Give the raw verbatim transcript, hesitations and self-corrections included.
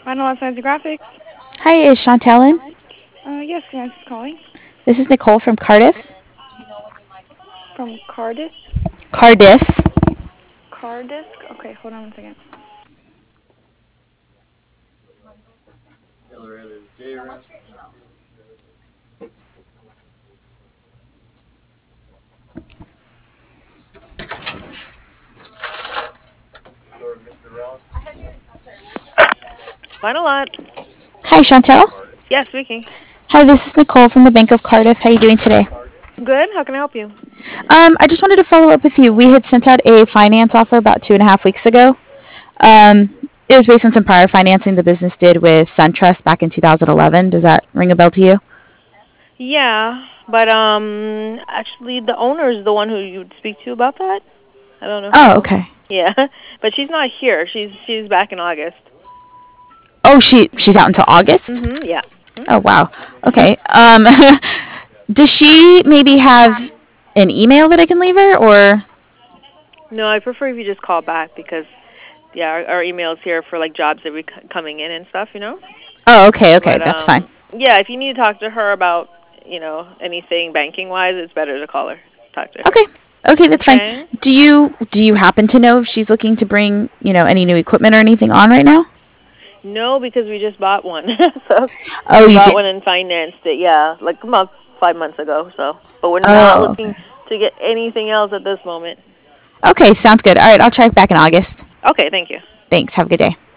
Final Fantasy Graphics. Hi, is Chantel in? Uh, yes, Lance is calling. This is Nicole from Cardiff. From Cardiff. Cardiff. Cardiff? Okay, hold on one second. Final lot. Hi, Chantel. Yes, speaking. Hi, this is Nicole from the Bank of Cardiff. How are you doing today? Good. How can I help you? Um, I just wanted to follow up with you. We had sent out a finance offer about two and a half weeks ago. Um, it was based on some prior financing the business did with SunTrust back in two thousand eleven. Does that ring a bell to you? Yeah, but um, actually, the owner is the one who you would speak to about that. I don't know Oh, who. okay. Yeah, but she's not here. She's she's back in August. Oh, she she's out until August. Mhm. Yeah. Mhm. Oh, wow. Okay. Um, does she maybe have an email that I can leave her, or? No, I prefer if you just call back because yeah, our, our email's here for like jobs that we c- coming in and stuff, you know. Oh, okay, okay, But that's fine. um, yeah, if you need to talk to her about you know anything banking wise, it's better to call her, talk to her. Okay. Okay, that's fine. Okay. Do you do you happen to know if she's looking to bring, you know, any new equipment or anything on right now? No, because we just bought one. So Oh, we you bought did. one and financed it. Yeah, like about five months ago. So, but we're not Oh, looking okay. to get anything else at this moment. Okay, sounds good. All right, I'll try back in August. Okay, thank you. Thanks. Have a good day.